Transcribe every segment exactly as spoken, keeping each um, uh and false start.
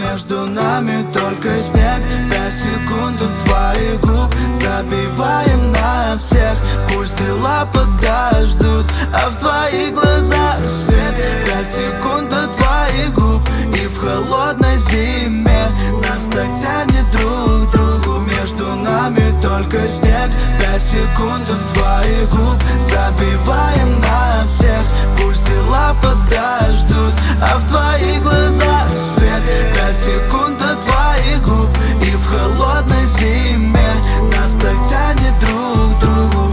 Между нами только снег. Пять секунд до твоих губ. Забиваем на всех. Пусть дела подождут, а в твоих глазах свет. Пять секунд до твоих губ. И в холодной зиме нас так тянет друг к другу. Между нами только снег. Пять секунд до твоих губ. Забиваем на всех. Пусть дела подождут, а в твоих глазах свет. Пять секунд до твоих губ. И в холодной зиме нас так тянет друг к другу.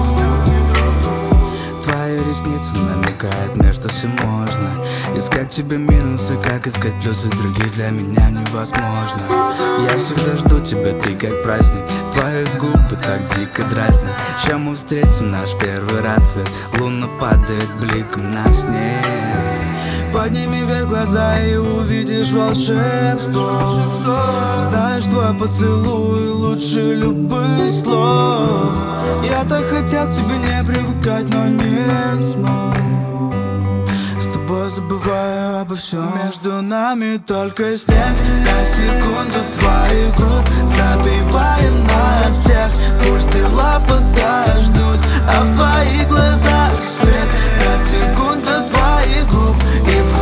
Твои ресницы намекают мне, что все можно. Искать тебе минусы, как искать плюсы, других для меня невозможно. Я всегда жду тебя, ты как праздник. Твои губы так дико дразнят. Чем мы встретим наш первый рассвет? Луна падает бликом на снег. Подними вверх глаза и увидишь волшебство. Знаешь, твой поцелуй лучше любых слов. Я так хотел к тебе не привыкать, но не смог. С тобой забываю обо всем. Между нами только снег. Пять секунд до твоих губ. Забиваем на всех. Пусть дела подождут, а в твоих глазах свет. Пять секунд до твоих губ. И в